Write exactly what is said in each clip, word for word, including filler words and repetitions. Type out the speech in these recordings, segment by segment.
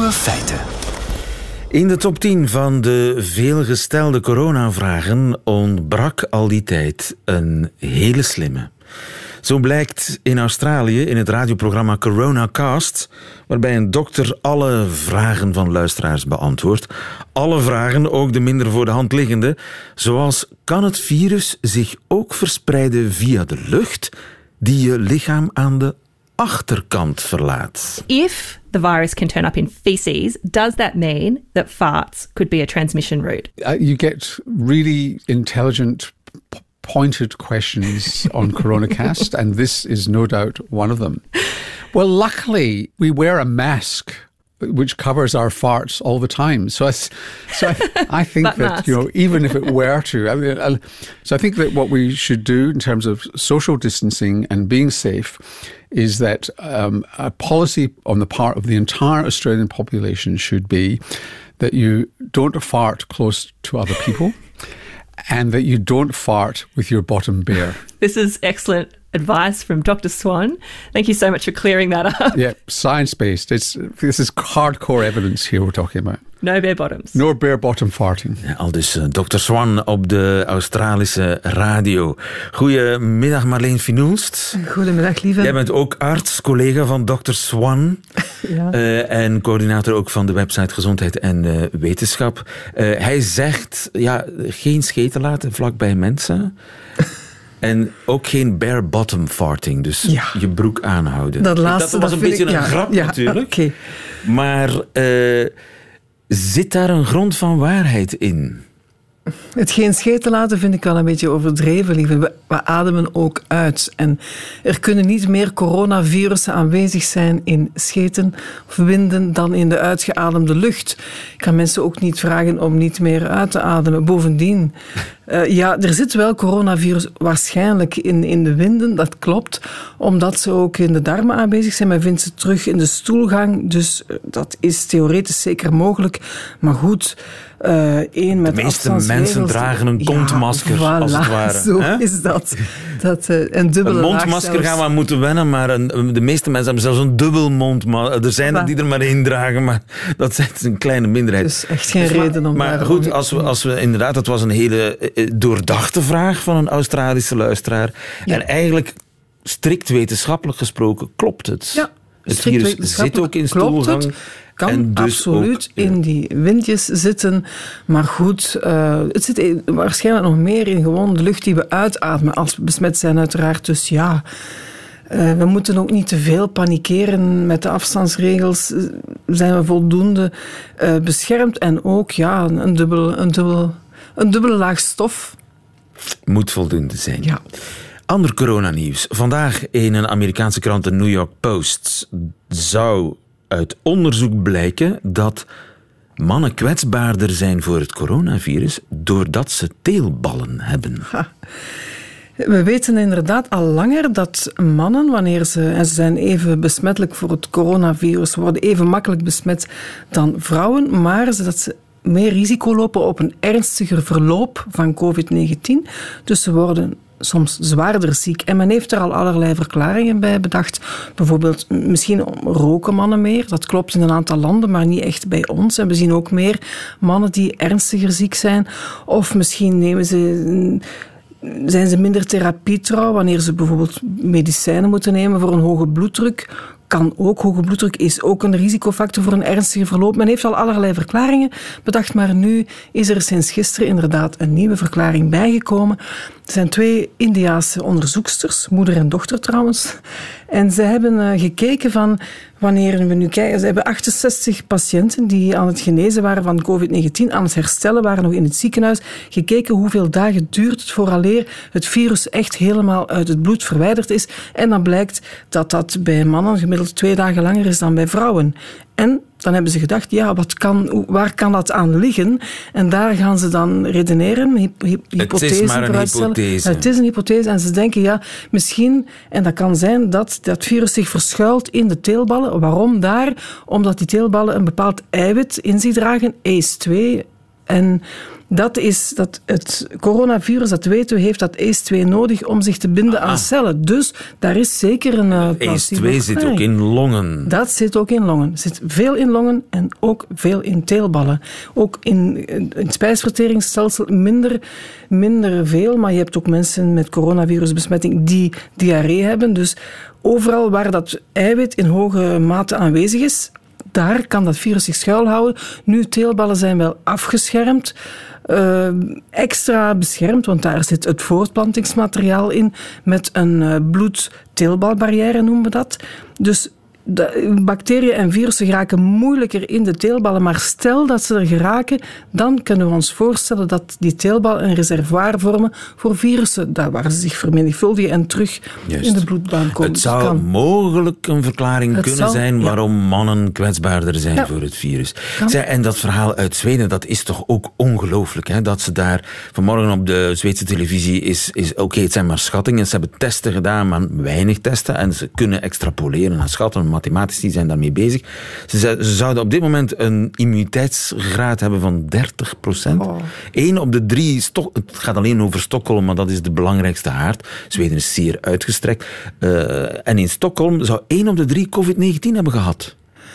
Nieuwe feiten. In de top tien van de veelgestelde coronavragen ontbrak al die tijd een hele slimme. Zo blijkt in Australië in het radioprogramma Coronacast, waarbij een dokter alle vragen van luisteraars beantwoordt. Alle vragen, ook de minder voor de hand liggende, zoals kan het virus zich ook verspreiden via de lucht die je lichaam aan de achterkant verlaat? If the virus can turn up in feces, does that mean that farts could be a transmission route? Uh, you get really intelligent, p- pointed questions on Coronacast, and this is no doubt one of them. Well, luckily, we wear a mask which covers our farts all the time. So I, so I, I think that, that you know, even if it were to, I mean, I, so I think that what we should do in terms of social distancing and being safe is that um, a policy on the part of the entire Australian population should be that you don't fart close to other people and that you don't fart with your bottom bare. This is excellent advice from Doctor Swan. Thank you so much for clearing that up. Yeah, science-based. It's, this is hardcore evidence here we're talking about. No bare bottoms. No bare bottom farting. Ja, al dus uh, dokter Swan op de Australische radio. Goedemiddag Marleen Finoelst. Goedemiddag lieve. Jij bent ook arts, collega van dokter Swan. Ja. Uh, en coördinator ook van de website Gezondheid en uh, Wetenschap. Uh, hij zegt, ja, geen scheten laten vlakbij mensen. En ook geen bare bottom farting, dus ja. je broek aanhouden. Dat laatste, dat was dat een beetje ik, een ja, grap ja, natuurlijk. Okay. Maar uh, zit daar een grond van waarheid in? Het geen scheten laten vind ik wel een beetje overdreven, lieve. We, we ademen ook uit. En er kunnen niet meer coronavirussen aanwezig zijn in scheten of winden dan in de uitgeademde lucht. Ik kan mensen ook niet vragen om niet meer uit te ademen. Bovendien, uh, ja, er zit wel coronavirus waarschijnlijk in, in de winden, dat klopt, omdat ze ook in de darmen aanwezig zijn. Men vindt ze terug in de stoelgang, dus uh, dat is theoretisch zeker mogelijk. Maar goed, uh, één met de meeste mensen dragen een kontmasker, ja, voilà, als het ware. Zo He? is dat. dat uh, een dubbele een mondmasker gaan we aan moeten wennen, maar een, de meeste mensen hebben zelfs een dubbel mondmasker. Er zijn er die er maar één dragen, maar dat is een kleine minderheid. Dus echt geen dus reden om maar, maar goed, als we, als we inderdaad, dat was een hele doordachte vraag van een Australische luisteraar. Ja. En eigenlijk, strikt wetenschappelijk gesproken, klopt het. Ja, het virus zit ook in stoelgang. Het. Kan en dus absoluut ook, ja. in die windjes zitten. Maar goed, uh, het zit waarschijnlijk nog meer in gewoon de lucht die we uitademen als we besmet zijn uiteraard. Dus ja, uh, we moeten ook niet te veel panikeren met de afstandsregels. Zijn we voldoende uh, beschermd? En ook ja, een, dubbel, een, dubbel, een dubbele laag stof. Moet voldoende zijn. Ja. Ander coronanieuws. Vandaag in een Amerikaanse krant, de New York Post, zou uit onderzoek blijken dat mannen kwetsbaarder zijn voor het coronavirus doordat ze teelballen hebben. Ha. We weten inderdaad al langer dat mannen, wanneer ze, en ze zijn even besmettelijk voor het coronavirus, worden even makkelijk besmet dan vrouwen, maar dat ze meer risico lopen op een ernstiger verloop van covid negentien. Dus ze worden soms zwaarder ziek. En men heeft er al allerlei verklaringen bij bedacht. Bijvoorbeeld, misschien roken mannen meer. Dat klopt in een aantal landen, maar niet echt bij ons. En we zien ook meer mannen die ernstiger ziek zijn. Of misschien nemen ze, zijn ze minder therapietrouw wanneer ze bijvoorbeeld medicijnen moeten nemen voor een hoge bloeddruk. Kan ook, hoge bloeddruk is ook een risicofactor voor een ernstige verloop. Men heeft al allerlei verklaringen bedacht, maar nu is er sinds gisteren inderdaad een nieuwe verklaring bijgekomen. Er zijn twee Indiase onderzoeksters, moeder en dochter trouwens, en ze hebben uh, gekeken van wanneer we nu kijken, ze hebben achtenzestig patiënten die aan het genezen waren van covid negentien, aan het herstellen waren nog in het ziekenhuis, gekeken hoeveel dagen duurt het vooraleer het virus echt helemaal uit het bloed verwijderd is. En dan blijkt dat dat bij mannen gemiddeld twee dagen langer is dan bij vrouwen. En dan hebben ze gedacht, ja, wat kan, waar kan dat aan liggen? En daar gaan ze dan redeneren, hypothesen Het is maar een hypothese. Het is een hypothese en ze denken, ja, misschien, en dat kan zijn dat dat virus zich verschuilt in de teelballen. Waarom daar? Omdat die teelballen een bepaald eiwit in zich dragen, A C E twee. En Dat is dat het coronavirus, dat weten we, heeft dat A C E twee nodig om zich te binden ah. aan cellen. Dus daar is zeker een uh, A C E twee zit ook in longen. Dat zit ook in longen. Er zit veel in longen en ook veel in teelballen. Ook in, in het spijsverteringsstelsel minder, minder veel, maar je hebt ook mensen met coronavirusbesmetting die diarree hebben. Dus overal waar dat eiwit in hoge mate aanwezig is, daar kan dat virus zich schuilhouden. Nu, teelballen zijn wel afgeschermd. Uh, extra beschermd, want daar zit het voortplantingsmateriaal in met een uh, bloed-teelbalbarrière, noemen we dat. Dus de bacteriën en virussen geraken moeilijker in de teelballen, maar stel dat ze er geraken, dan kunnen we ons voorstellen dat die teelballen een reservoir vormen voor virussen, daar waar ze zich vermenigvuldigen en terug Juist. in de bloedbaan komen. Het zou kan. mogelijk een verklaring het kunnen zal, zijn waarom ja. mannen kwetsbaarder zijn ja. voor het virus. Zij, en dat verhaal uit Zweden, dat is toch ook ongelooflijk, hè? Dat ze daar vanmorgen op de Zweedse televisie is, is oké, okay, het zijn maar schattingen, ze hebben testen gedaan, maar weinig testen en ze kunnen extrapoleren en schatten. Mathematici zijn daarmee bezig. Ze, ze zouden op dit moment een immuniteitsgraad hebben van dertig procent. Oh. Eén op de drie, Stok- het gaat alleen over Stockholm, maar dat is de belangrijkste haard. Zweden is zeer uitgestrekt. Uh, en in Stockholm zou één op de drie covid negentien hebben gehad.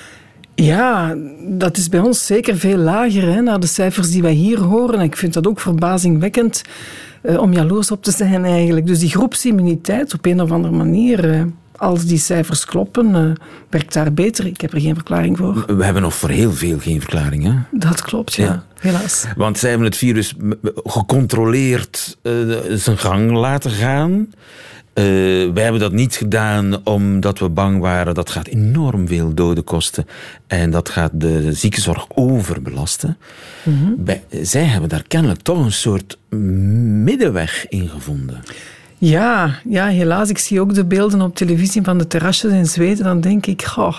Ja, dat is bij ons zeker veel lager, hè, naar de cijfers die wij hier horen. Ik vind dat ook verbazingwekkend uh, om jaloers op te zijn eigenlijk. Dus die groepsimmuniteit op een of andere manier... Uh, Als die cijfers kloppen, uh, werkt daar beter. Ik heb er geen verklaring voor. We hebben nog voor heel veel geen verklaring, hè? Dat klopt, ja. ja. Helaas. Want zij hebben het virus gecontroleerd uh, zijn gang laten gaan. Uh, wij hebben dat niet gedaan omdat we bang waren. Dat gaat enorm veel doden kosten. En dat gaat de ziekenzorg overbelasten. Mm-hmm. Bij, zij hebben daar kennelijk toch een soort middenweg in gevonden. Ja, ja, helaas. Ik zie ook de beelden op televisie van de terrasjes in Zweden. Dan denk ik, goh.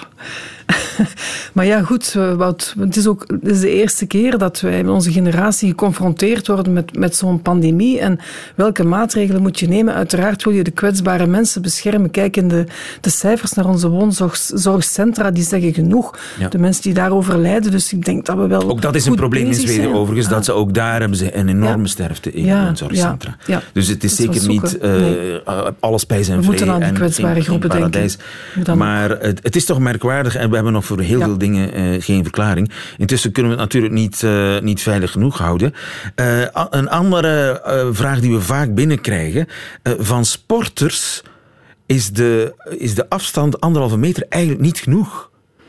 Maar ja, goed, Wout, het is ook het is de eerste keer dat wij in onze generatie geconfronteerd worden met, met zo'n pandemie. En welke maatregelen moet je nemen? Uiteraard wil je de kwetsbare mensen beschermen. Kijk in de, de cijfers naar onze woonzorgcentra, die zeggen genoeg. Ja. De mensen die daarover lijden. Dus ik denk dat we wel Ook dat is een probleem in Zweden zijn. overigens, ah. dat ze ook daar hebben ze een enorme ja. sterfte in ja. woonzorgcentra. Ja. Ja. Dus het is zeker niet uh, nee. alles bij zijn vrij. We moeten aan die kwetsbare groepen denken. Maar het, het is toch merkwaardig en we hebben nog voor heel ja. veel dingen uh, geen verklaring. Intussen kunnen we het natuurlijk niet, uh, niet veilig genoeg houden. Uh, een andere uh, vraag die we vaak binnenkrijgen. Uh, van sporters is de, is de afstand anderhalve meter eigenlijk niet genoeg.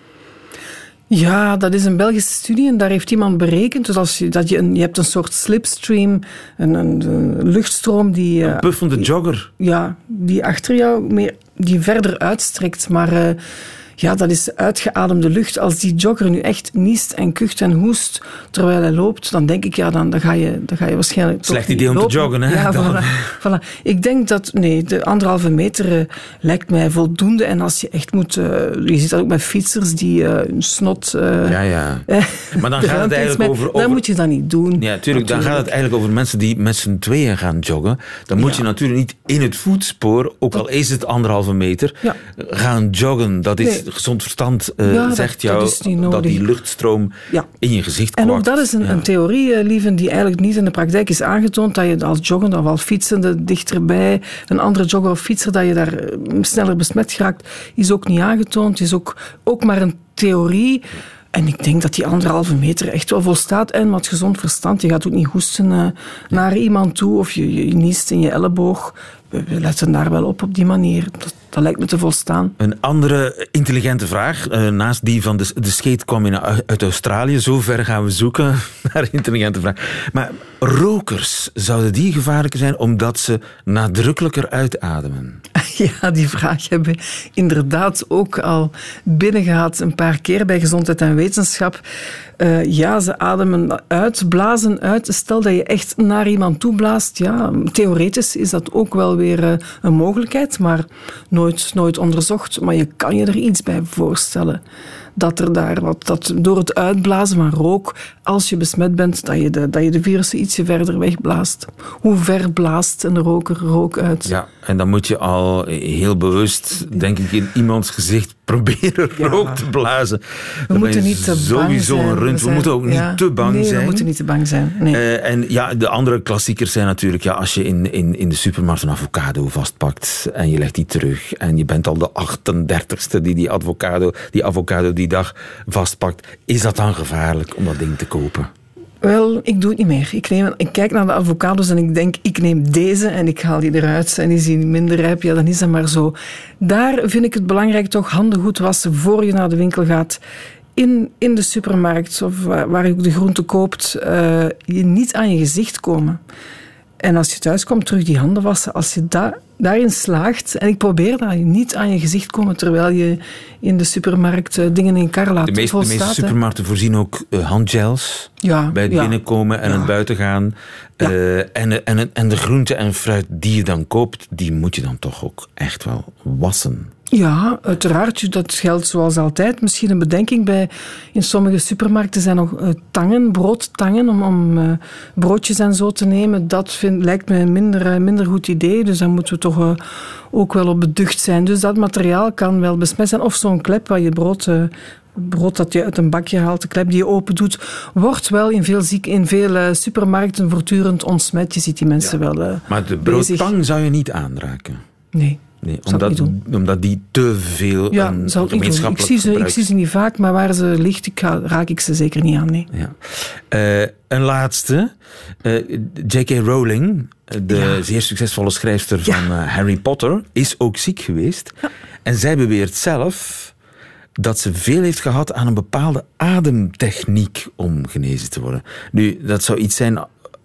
Ja, dat is een Belgische studie en daar heeft iemand berekend. Dus als je, dat je, een, je hebt een soort slipstream, een, een, een luchtstroom die... Een puffende die, jogger. Ja, die achter jou meer, die verder uitstrekt. Maar uh, ja, dat is uitgeademde lucht. Als die jogger nu echt niest en kucht en hoest terwijl hij loopt, dan denk ik, ja, dan, dan, ga, je, dan ga je waarschijnlijk... Slecht idee om lopen. te joggen, hè? Ja, voilà, voilà. Ik denk dat, nee, de anderhalve meter uh, lijkt mij voldoende. En als je echt moet... Uh, je ziet dat ook met fietsers die uh, een snot... Uh, ja, ja. Maar dan gaat het eigenlijk met, over, over... Dan moet je dat niet doen. Ja, tuurlijk. Dan gaat het eigenlijk over mensen die met z'n tweeën gaan joggen. Dan moet ja. je natuurlijk niet in het voetspoor, ook dat, al is het anderhalve meter, ja. gaan joggen. Dat is nee. gezond verstand. Uh, ja, zegt dat, jou dat, dat die luchtstroom ja. in je gezicht kwakt. En ook dat is een, ja. een theorie, uh, lieven, die eigenlijk niet in de praktijk is aangetoond, dat je als joggende of als fietsende dichterbij een andere jogger of fietser, dat je daar uh, sneller besmet geraakt, is ook niet aangetoond. Is ook, ook maar een theorie. En ik denk dat die anderhalve meter echt wel volstaat. En met gezond verstand, je gaat ook niet hoesten uh, naar iemand toe of je, je niest in je elleboog. We letten daar wel op op die manier. Dat, dat lijkt me te volstaan. Een andere intelligente vraag, uh, naast die van de, de scheet kwam in, uit Australië. Zo ver gaan we zoeken naar een intelligente vraag. Maar rokers, zouden die gevaarlijker zijn omdat ze nadrukkelijker uitademen? Ja, die vraag hebben we inderdaad ook al binnengehaald een paar keer bij Gezondheid en Wetenschap. Uh, ja, ze ademen uit, blazen uit. Stel dat je echt naar iemand toe blaast, ja, theoretisch is dat ook wel weer uh, een mogelijkheid, maar nooit, nooit onderzocht. Maar je kan je er iets bij voorstellen. Dat er daar wat, dat door het uitblazen van rook, als je besmet bent, dat je de, dat je de virussen ietsje verder wegblaast. Hoe ver blaast een roker rook uit? Ja, en dan moet je al heel bewust, denk ik, in iemands gezicht proberen Ja. rook te blazen. We Dan moeten ben je niet te bang sowieso zijn. een rund. We, zijn- moeten ook ja. niet te bang nee, zijn. we moeten niet te bang zijn. Nee. Uh, en ja, de andere klassiekers zijn natuurlijk, ja, als je in, in, in de supermarkt een avocado vastpakt en je legt die terug en je bent al de achtendertigste die die avocado, die avocado die dag vastpakt, is dat dan gevaarlijk om dat ding te kopen? Wel, ik doe het niet meer. Ik, neem, ik kijk naar de avocados en ik denk, ik neem deze en ik haal die eruit en die zien minder rijp. Ja, dan is dat maar zo. Daar vind ik het belangrijk toch handen goed wassen voor je naar de winkel gaat. In, in de supermarkt of waar, waar je ook de groenten koopt, uh, je niet aan je gezicht komen. En als je thuis komt, terug die handen wassen. Als je da- daarin slaagt, en ik probeer dat, niet aan je gezicht komen terwijl je in de supermarkt uh, dingen in kar laat. De meeste, de meeste supermarkten voorzien ook uh, handgels ja, bij het ja. binnenkomen en ja. het buiten gaan. Ja. Uh, en, en, en de groenten en fruit die je dan koopt, die moet je dan toch ook echt wel wassen. Ja, uiteraard. Dat geldt zoals altijd. Misschien een bedenking bij... In sommige supermarkten zijn nog uh, tangen, broodtangen, om, om uh, broodjes en zo te nemen. Dat vind, lijkt me een minder, uh, minder goed idee. Dus dan moeten we toch uh, ook wel op beducht zijn. Dus dat materiaal kan wel besmet zijn. Of zo'n klep waar je brood... Uh, brood dat je uit een bakje haalt, de klep die je open doet, wordt wel in veel, ziek, in veel uh, supermarkten voortdurend ontsmet. Je ziet die mensen ja. wel uh, Maar de broodtang zou je niet aanraken? Nee. Nee, omdat, omdat die te veel ja, een zal ik, niet doen. Ik, zie ze, ik zie ze niet vaak, maar waar ze ligt, ik ga, raak ik ze zeker niet aan. Nee. Ja. Uh, een laatste. Uh, J K. Rowling, de ja. zeer succesvolle schrijfster ja. van uh, Harry Potter, is ook ziek geweest. Ja. En zij beweert zelf dat ze veel heeft gehad aan een bepaalde ademtechniek om genezen te worden. Nu, dat zou iets zijn...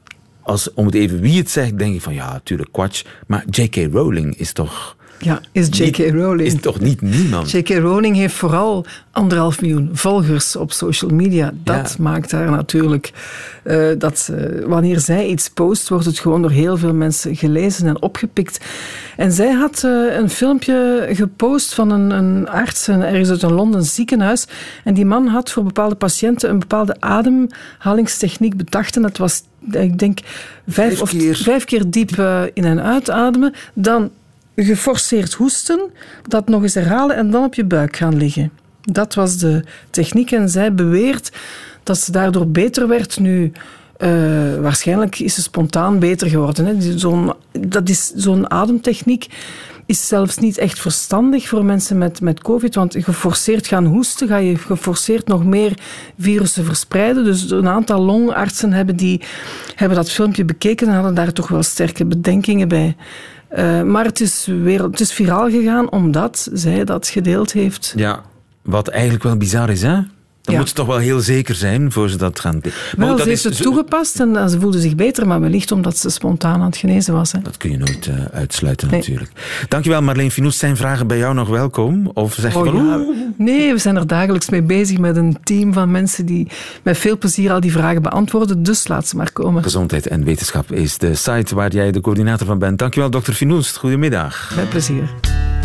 Als, om het even wie het zegt, denk ik van ja, natuurlijk kwatsch. Maar J K. Rowling is toch... Ja, is J K. Rowling. Is toch niet niemand? J K. Rowling heeft vooral anderhalf miljoen volgers op social media. Dat ja. maakt haar natuurlijk... Uh, dat uh, wanneer zij iets post, wordt het gewoon door heel veel mensen gelezen en opgepikt. En zij had uh, een filmpje gepost van een, een arts, een, ergens uit een Londen ziekenhuis. En die man had voor bepaalde patiënten een bepaalde ademhalingstechniek bedacht. En dat was, ik denk, vijf, vijf, keer. Of, vijf keer diep uh, in- en uitademen. Dan... geforceerd hoesten, dat nog eens herhalen en dan op je buik gaan liggen. Dat was de techniek en zij beweert dat ze daardoor beter werd. Nu, uh, waarschijnlijk is ze spontaan beter geworden. Hè. Zo'n, dat is, zo'n ademtechniek is zelfs niet echt verstandig voor mensen met, met COVID, want geforceerd gaan hoesten, ga je geforceerd nog meer virussen verspreiden. Dus een aantal longartsen hebben, die, hebben dat filmpje bekeken en hadden daar toch wel sterke bedenkingen bij. Uh, maar het is, weer, het is viraal gegaan omdat zij dat gedeeld heeft. Ja, wat eigenlijk wel bizar is, hè? Dan ja. moet ze toch wel heel zeker zijn voor ze dat gaan... Maar wel, dat ze heeft is... het toegepast en uh, ze voelde zich beter, maar wellicht omdat ze spontaan aan het genezen was. Hè. Dat kun je nooit uh, uitsluiten, nee. natuurlijk. Dankjewel, Marleen Finusse. Zijn vragen bij jou nog welkom? Of zeg je oh, van... Ja. Nee, we zijn er dagelijks mee bezig met een team van mensen die met veel plezier al die vragen beantwoorden. Dus laat ze maar komen. Gezondheid en Wetenschap is de site waar jij de coördinator van bent. Dankjewel, dokter Finusse. Goedemiddag. Met plezier.